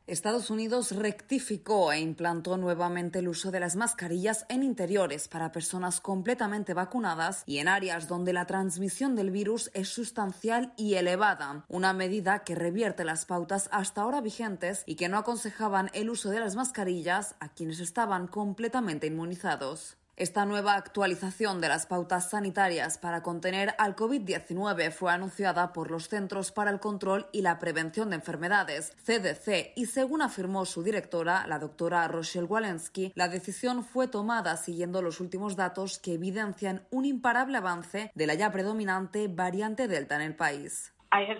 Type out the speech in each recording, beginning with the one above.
Estados Unidos rectificó e implantó nuevamente el uso de las mascarillas en interiores para personas completamente vacunadas y en áreas donde la transmisión del virus es sustancial y elevada, una medida que revierte las pautas hasta ahora vigentes y que no aconsejaban el uso de las mascarillas a quienes estaban completamente inmunizados. Esta nueva actualización de las pautas sanitarias para contener al COVID-19 fue anunciada por los Centros para el Control y la Prevención de Enfermedades, CDC, y según afirmó su directora, la doctora Rochelle Walensky, la decisión fue tomada siguiendo los últimos datos que evidencian un imparable avance de la ya predominante variante Delta en el país.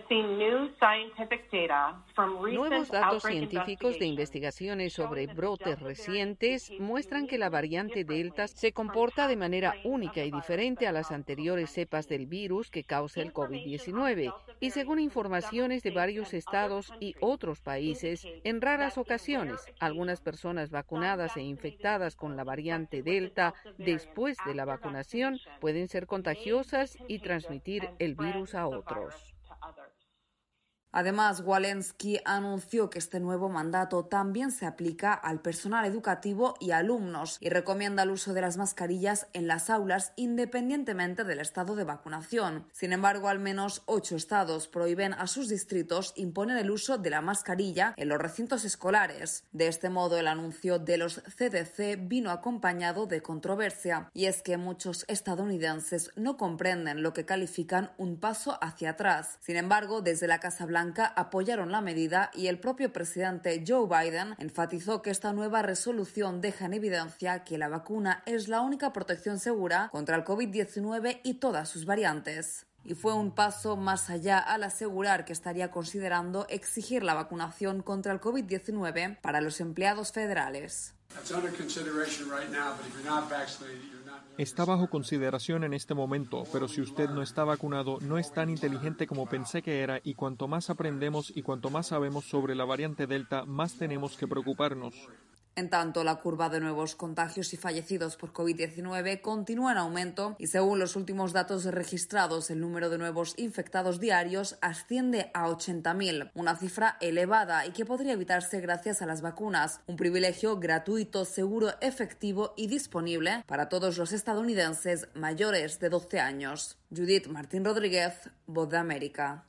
Nuevos datos científicos de investigaciones sobre brotes recientes muestran que la variante Delta se comporta de manera única y diferente a las anteriores cepas del virus que causa el COVID-19. Y según informaciones de varios estados y otros países, en raras ocasiones, algunas personas vacunadas e infectadas con la variante Delta después de la vacunación pueden ser contagiosas y transmitir el virus a otros. Además, Walensky anunció que este nuevo mandato también se aplica al personal educativo y alumnos y recomienda el uso de las mascarillas en las aulas independientemente del estado de vacunación. Sin embargo, al menos 8 estados prohíben a sus distritos imponer el uso de la mascarilla en los recintos escolares. De este modo, el anuncio de los CDC vino acompañado de controversia, y es que muchos estadounidenses no comprenden lo que califican un paso hacia atrás. Sin embargo, desde la Casa Blanca apoyaron la medida y el propio presidente Joe Biden enfatizó que esta nueva resolución deja en evidencia que la vacuna es la única protección segura contra el COVID-19 y todas sus variantes. Y fue un paso más allá al asegurar que estaría considerando exigir la vacunación contra el COVID-19 para los empleados federales. Está bajo consideración en este momento, pero si usted no está vacunado, no es tan inteligente como pensé que era, y cuanto más aprendemos y cuanto más sabemos sobre la variante Delta, más tenemos que preocuparnos. En tanto, la curva de nuevos contagios y fallecidos por COVID-19 continúa en aumento y, según los últimos datos registrados, el número de nuevos infectados diarios asciende a 80.000, una cifra elevada y que podría evitarse gracias a las vacunas, un privilegio gratuito, seguro, efectivo y disponible para todos los estadounidenses mayores de 12 años. Judith Martín Rodríguez, Voz de América.